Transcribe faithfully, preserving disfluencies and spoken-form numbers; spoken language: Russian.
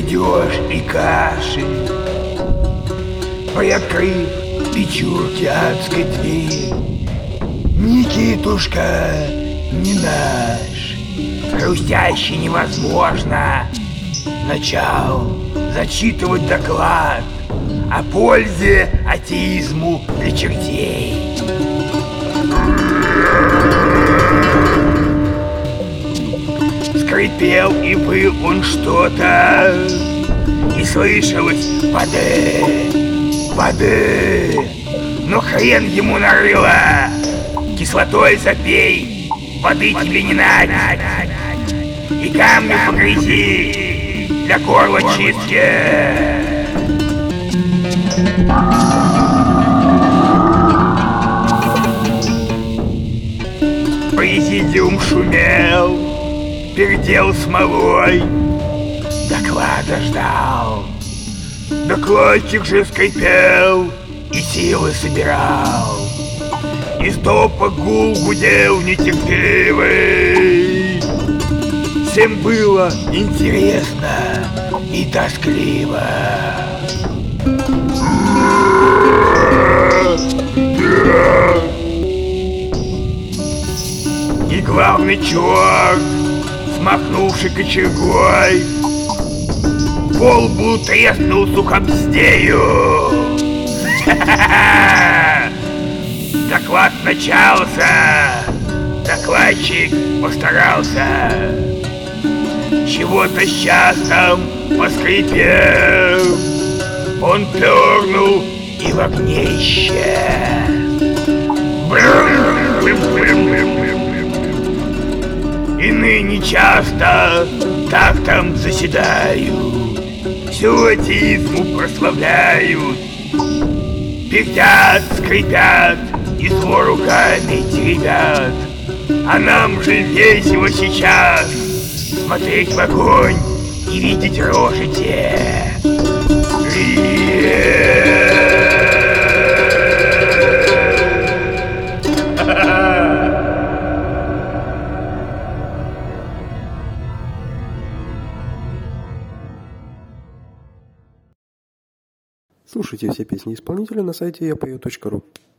грядешь и кашель, приоткрыв печурки адской двери. Никитушка не наш, хрустящий невозможно, начал зачитывать доклад о пользе атеизму для чертей. Скрипел и выл он что-то, и слышалось «воды, воды». Но хрен ему нарыло, кислотой запей, воды тебе не надо, и камни погрязи для горла чистки. Президиум шумел, пердел смолой, доклада ждал. Докладчик же скрипел и силы собирал. Из топа гул гудел нетерпеливый. Всем было интересно и тоскливо. И главный черт, смахнувший кочергой, по лбу треснул сухобздею. Доклад начался, докладчик постарался. Чего-то сейчас там поскрипел, он пернул и в огне исчез. И ныне часто так там заседают, всю атеизму прославляют, пердят, скрипят и зло руками теребят. А нам же весело сейчас смотреть в огонь и видеть рожи те. Слушайте все песни исполнителя на сайте я пою точка ру.